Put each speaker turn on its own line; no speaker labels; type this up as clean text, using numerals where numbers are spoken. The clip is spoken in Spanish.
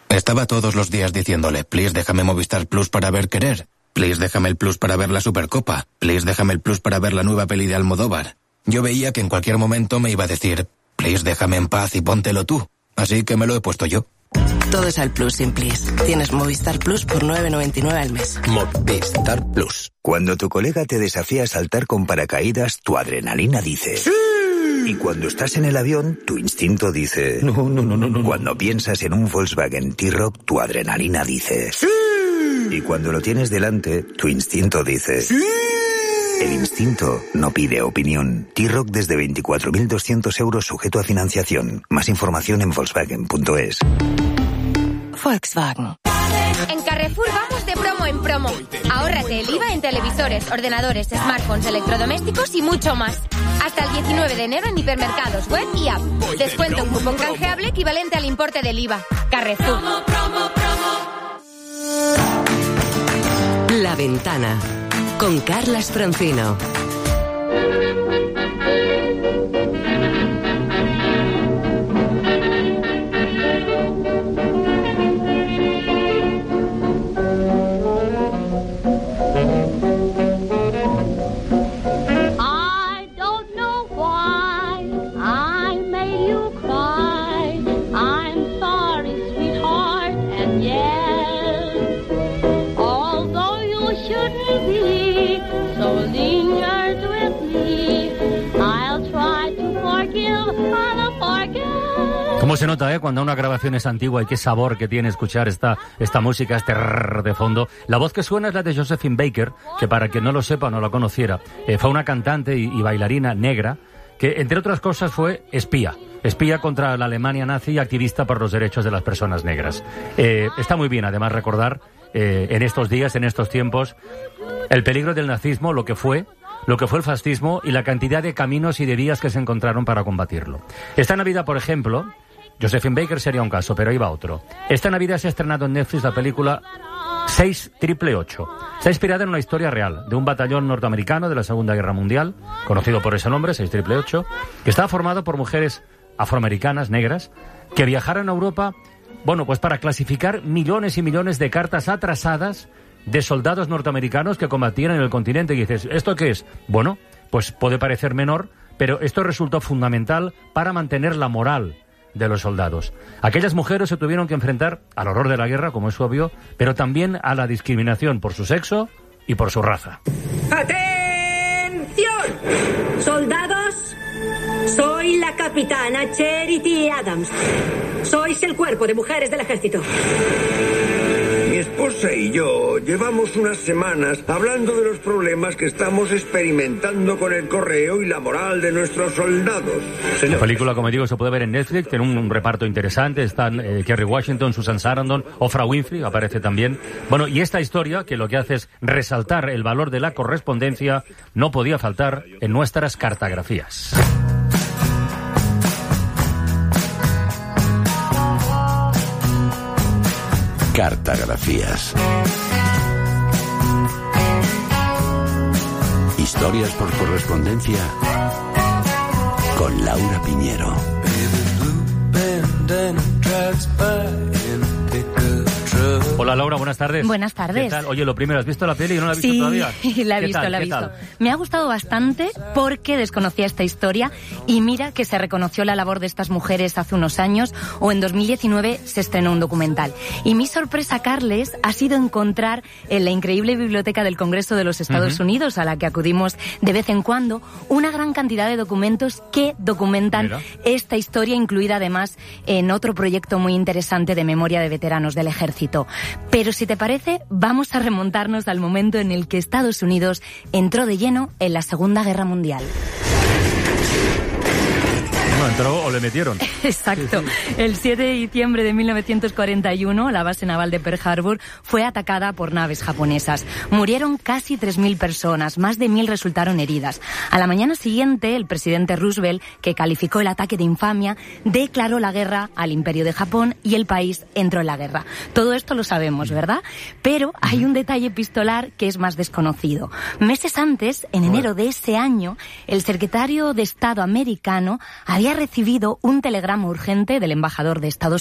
Estaba todos los días diciéndole, please déjame Movistar Plus para ver Querer, please déjame el Plus para ver la Supercopa, please déjame el Plus para ver la nueva peli de Almodóvar. Yo veía que en cualquier momento me iba a decir, please déjame en paz y póntelo tú. Así que me lo he puesto yo.
Todo es al Plus sin Please. Tienes Movistar Plus por 9,99 al mes.
Movistar Plus.
Cuando tu colega te desafía a saltar con paracaídas, tu adrenalina dice ¡sí! Y cuando estás en el avión, tu instinto dice
no.
Cuando piensas en un Volkswagen T-Roc, tu adrenalina dice ¡sí! Y cuando lo tienes delante, tu instinto dice ¡sí! El instinto no pide opinión. T-Roc desde 24.200 euros sujeto a financiación. Más información en Volkswagen.es.
Volkswagen.
En Carrefour vamos de promo en promo. Ahórrate el IVA en televisores, ordenadores, smartphones, electrodomésticos y mucho más. Hasta el 19 de enero en hipermercados, web y app. Descuento un cupón canjeable equivalente al importe del IVA. Carrefour.
La Ventana con Carlas Francino.
¿Cómo se nota, cuando una grabación es antigua y qué sabor que tiene escuchar esta música, este rrr de fondo? La voz que suena es la de Josephine Baker, que para quien no lo sepa o no la conociera, fue una cantante y bailarina negra que, entre otras cosas, fue espía contra la Alemania nazi y activista por los derechos de las personas negras. Está muy bien, además, recordar en estos días, en estos tiempos, el peligro del nazismo, lo que fue el fascismo y la cantidad de caminos y de vías que se encontraron para combatirlo. Esta Navidad, por ejemplo, Josephine Baker sería un caso, pero ahí va otro. Esta Navidad se ha estrenado en Netflix la película 6888. Está inspirada en una historia real de un batallón norteamericano de la Segunda Guerra Mundial, conocido por ese nombre, 6888, que estaba formado por mujeres afroamericanas, negras, que viajaron a Europa, pues para clasificar millones y millones de cartas atrasadas de soldados norteamericanos que combatían en el continente. Y dices, ¿esto qué es? Bueno, pues puede parecer menor, pero esto resultó fundamental para mantener la moral de los soldados. Aquellas mujeres se tuvieron que enfrentar al horror de la guerra, como es obvio, pero también a la discriminación por su sexo y por su raza.
¡Atención! ¡Soldados! Soy la capitana Charity Adams. Sois el cuerpo de mujeres del ejército.
Mi esposa y yo llevamos unas semanas hablando de los problemas que estamos experimentando con el correo y la moral de nuestros soldados.
La película, como digo, se puede ver en Netflix, tiene un reparto interesante, están Kerry Washington, Susan Sarandon, Oprah Winfrey aparece también. Y esta historia, que lo que hace es resaltar el valor de la correspondencia, no podía faltar en nuestras cartografías.
Cartografías. Historias por correspondencia con Laura Piñero.
Hola Laura, buenas tardes.
Buenas tardes.
¿Qué tal? Oye, lo primero, ¿has visto la peli? ¿No la has visto todavía?
Sí, la he visto. Me ha gustado bastante porque desconocía esta historia y mira que se reconoció la labor de estas mujeres hace unos años o en 2019 se estrenó un documental. Y mi sorpresa, Carles, ha sido encontrar en la increíble biblioteca del Congreso de los Estados Unidos, a la que acudimos de vez en cuando, una gran cantidad de documentos que documentan esta historia, incluida además en otro proyecto muy interesante de memoria de veteranos del ejército. Pero si te parece, vamos a remontarnos al momento en el que Estados Unidos entró de lleno en la Segunda Guerra Mundial.
No entró o le metieron.
Exacto. El 7 de diciembre de 1941, la base naval de Pearl Harbor fue atacada por naves japonesas. Murieron casi 3.000 personas, más de 1.000 resultaron heridas. A la mañana siguiente, el presidente Roosevelt, que calificó el ataque de infamia, declaró la guerra al Imperio de Japón y el país entró en la guerra. Todo esto lo sabemos, ¿verdad? Pero hay un detalle epistolar que es más desconocido. Meses antes, en enero de ese año, el secretario de Estado americano había recibido un telegrama urgente del embajador de Estados